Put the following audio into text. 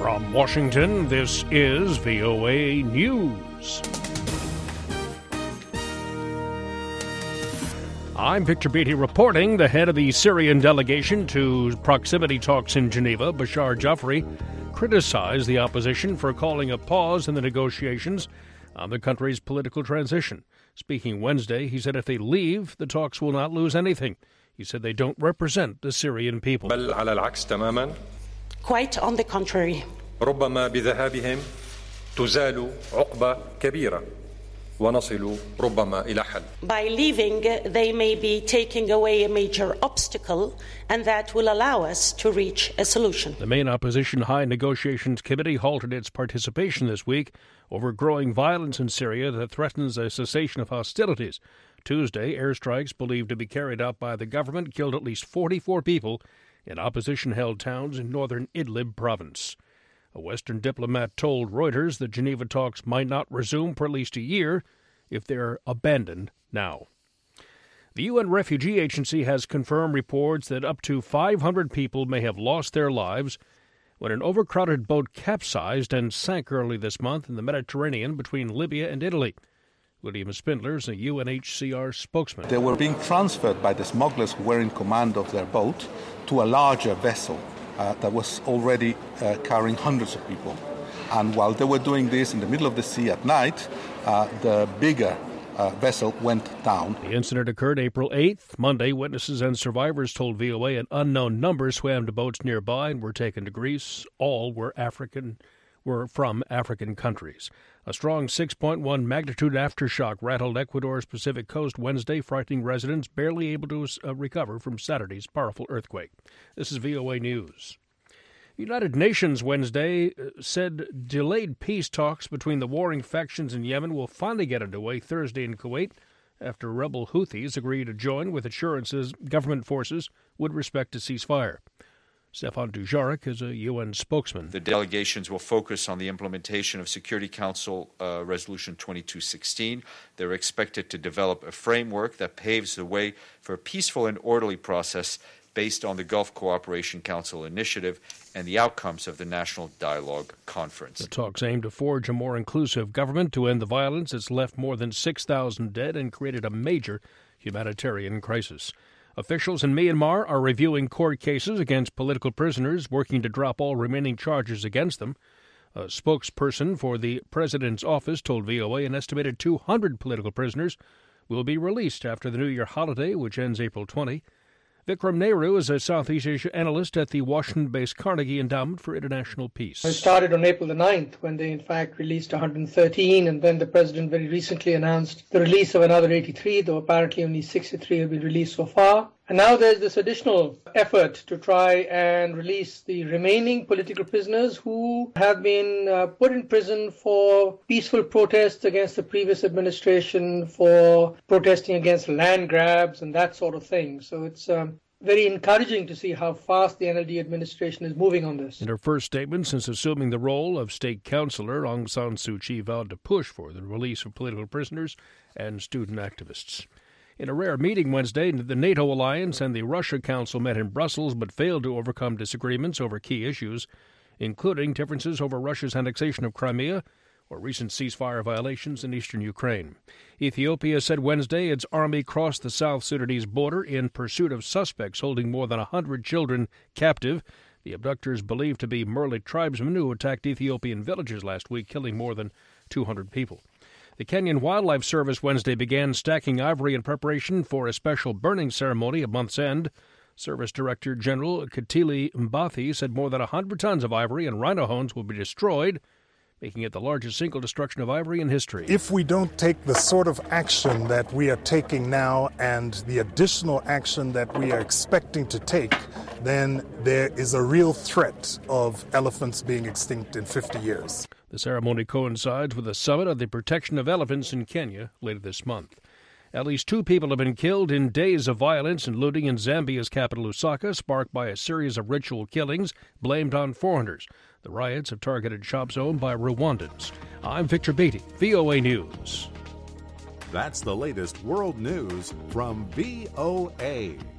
From Washington, this is VOA News. I'm Victor Beatty reporting. The head of the Syrian delegation to proximity talks in Geneva, Bashar Jafari, criticized the opposition for calling a pause in the negotiations on the country's political transition. Speaking Wednesday, he said if they leave, the talks will not lose anything. He said they don't represent the Syrian people. Quite on the contrary. ربما بذهابهم تزال عقبة كبيرة ونصل ربما إلى حل. By leaving, they may be taking away a major obstacle, and that will allow us to reach a solution. The main opposition High Negotiations Committee halted its participation this week over growing violence in Syria that threatens a cessation of hostilities. Tuesday, airstrikes believed to be carried out by the government killed at least 44 people in opposition-held towns in northern Idlib province. A Western diplomat told Reuters that Geneva talks might not resume for at least a year if they're abandoned now. The UN Refugee Agency has confirmed reports that up to 500 people may have lost their lives when an overcrowded boat capsized and sank early this month in the Mediterranean between Libya and Italy. William Spindler is a UNHCR spokesman. They were being transferred by the smugglers who were in command of their boat to a larger vessel that was already carrying hundreds of people. And while they were doing this in the middle of the sea at night, the bigger vessel went down. The incident occurred April 8th. Monday, witnesses and survivors told VOA an unknown number swam to boats nearby and were taken to Greece. All were from African countries. A strong 6.1 magnitude aftershock rattled Ecuador's Pacific coast Wednesday, frightening residents barely able to recover from Saturday's powerful earthquake. This is VOA News. The United Nations Wednesday said delayed peace talks between the warring factions in Yemen will finally get underway Thursday in Kuwait after rebel Houthis agreed to join with assurances government forces would respect a ceasefire. Stefan Dujarric is a UN spokesman. The delegations will focus on the implementation of Security Council Resolution 2216. They're expected to develop a framework that paves the way for a peaceful and orderly process based on the Gulf Cooperation Council initiative and the outcomes of the National Dialogue Conference. The talks aim to forge a more inclusive government to end the violence that's left more than 6,000 dead and created a major humanitarian crisis. Officials in Myanmar are reviewing court cases against political prisoners, working to drop all remaining charges against them. A spokesperson for the president's office told VOA an estimated 200 political prisoners will be released after the New Year holiday, which ends April 20. Vikram Nehru is a Southeast Asia analyst at the Washington-based Carnegie Endowment for International Peace. It started on April the 9th when they, in fact, released 113, and then the president very recently announced the release of another 83, though apparently only 63 have been released so far. And now there's this additional effort to try and release the remaining political prisoners who have been put in prison for peaceful protests against the previous administration, for protesting against land grabs and that sort of thing. So it's very encouraging to see how fast the NLD administration is moving on this. In her first statement since assuming the role of state councillor, Aung San Suu Kyi vowed to push for the release of political prisoners and student activists. In a rare meeting Wednesday, the NATO alliance and the Russia Council met in Brussels but failed to overcome disagreements over key issues, including differences over Russia's annexation of Crimea or recent ceasefire violations in eastern Ukraine. Ethiopia said Wednesday its army crossed the South Sudanese border in pursuit of suspects holding more than 100 children captive. The abductors believed to be Murle tribesmen who attacked Ethiopian villages last week, killing more than 200 people. The Kenyan Wildlife Service Wednesday began stacking ivory in preparation for a special burning ceremony at month's end. Service Director General Kitili Mbathi said more than 100 tons of ivory and rhino horns will be destroyed, making it the largest single destruction of ivory in history. If we don't take the sort of action that we are taking now and the additional action that we are expecting to take, then there is a real threat of elephants being extinct in 50 years. The ceremony coincides with a summit on the protection of elephants in Kenya later this month. At least 2 people have been killed in days of violence and looting in Zambia's capital, Lusaka, sparked by a series of ritual killings blamed on foreigners. The riots have targeted shops owned by Rwandans. I'm Victor Beatty, VOA News. That's the latest world news from VOA.